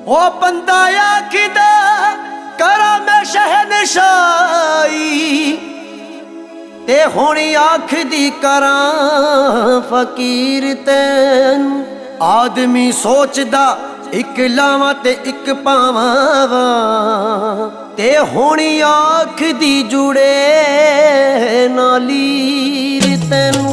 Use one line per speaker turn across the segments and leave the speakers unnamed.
ओ बंदा आखिदा करा मैं शहनशाही ते हुणी आखदी करा फकीर तैन। आदमी सोचदा इक लावां ते इक पावां ते हुणी आखदी जुड़े नालीर तैनू।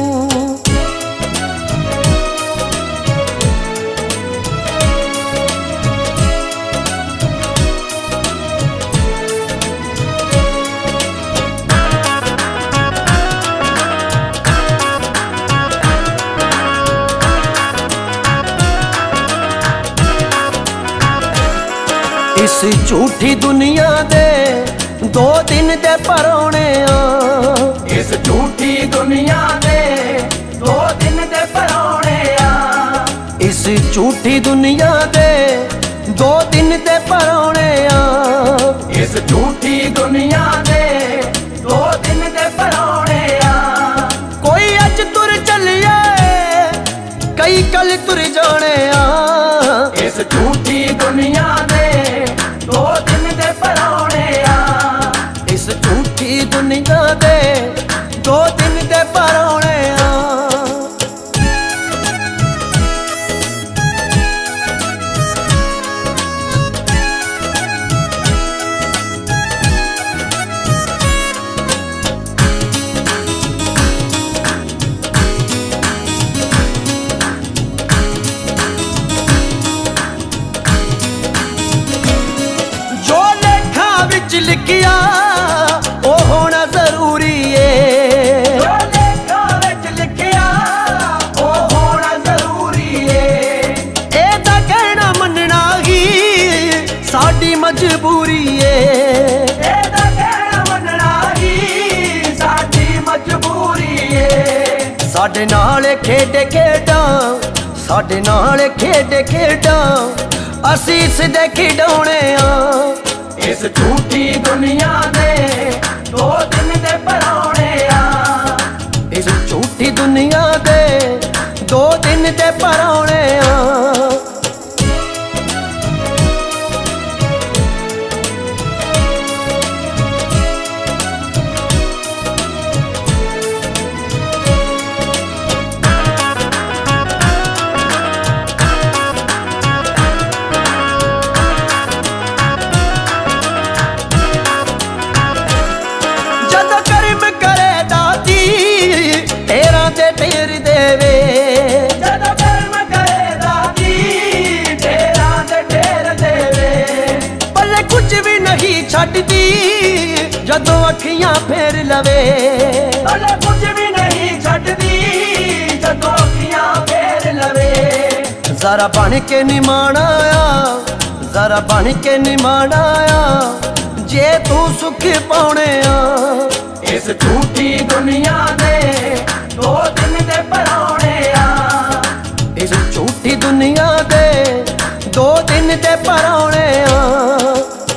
इस झूठी दुनिया दे दो दिन दे परौने आ।
इस झूठी दुनिया दे दो दिन दे परौने आ।
इस झूठी दुनिया दे दो दिन दे परौने आ।
इस झूठी दुनिया दे दो दिन दे परौने आ।
कोई अज तुर चलिए कई कल तुर जाने आ।
इस झूठी दुनिया दे दो दिन दे परौने आ।
इस झूठी दुनिया दे दो दिन दे परौने आ। लिखिया ओ होना जरूरी है।
जो लेखा विच लिखिया ओ होना जरूरी है।
एदा कहना मनना ही साडी मजबूरी है।
एदा कहना मनना ही साडी मजबूरी है।
साडे नाल खेडे खेडां साडे नाल खेडे खेडां असीं इस दे खिडौणे आ।
इस झूठी दुनिया दे दो दिन दे परौने आ।
इस झूठी दुनिया दे दो दिन दे परौने आ। ढेर देवे
जद कर्म करे दादी तेरा ते ढेर देवे।
पल्ले कुछ भी नहीं छड्डदी जदों अखियां फेर लवे।
पल्ले कुछ भी नहीं छड्डदी जदों अखियां फेर लवे।
जरा बन के निमाना आ जरा बन के निमाना आ जे तू सुख पाउणे आ।
इस झूठी दुनिया दे दो दिन दे परौने आ।
इस झूठी दुनिया दे दो दिन दे परौने आ।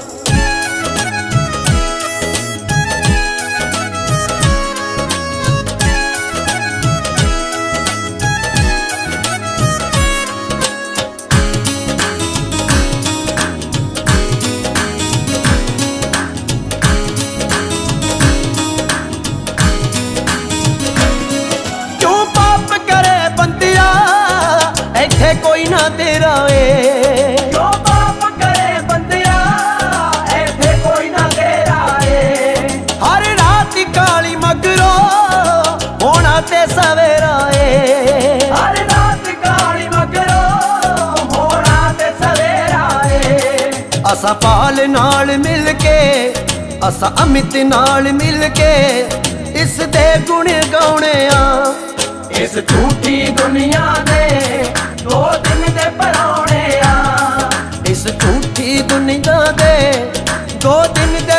कोई ना तेरा ए
जो पाप करे बंदिया ऐसे कोई ना तेरा ए।
हर रात काली मगरो होना ते सवेरा ए।
हर रात काली मगरो होना ते सवेरा ए।
असा पाल नाल मिल के असा अमित नाल मिल के इस दे गुण गाउने आ।
इस झूठी दुनिया दे दो दिन दे परौने आ।
इस झूठी दुनिया दे दो दिन दे